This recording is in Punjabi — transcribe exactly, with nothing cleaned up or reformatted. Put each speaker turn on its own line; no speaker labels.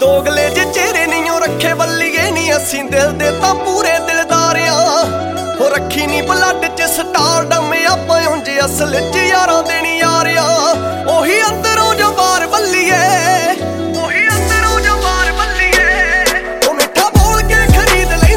ਦੋਗਲੇ ਜੇ ਚਿਹਰੇ ਨਹੀਂ ਰੱਖੇ ਬੱਲੀਏ ਨੀ ਅਸੀਂ ਦਿਲ ਦੇ ਤਾਂ ਪੂਰੇ ਦਿਲਦਾਰਿਆਂ ਹੋ ਰੱਖੀ ਨੀ ਬਲੱਡ ਚ ਸਟਾਰਡਮ ਆਪਾਂ ਉਂਝ ਅਸਲ ਚ ਯਾਰਾਂ ਦੇ ਨੀ ਯਾਰਿਆਂ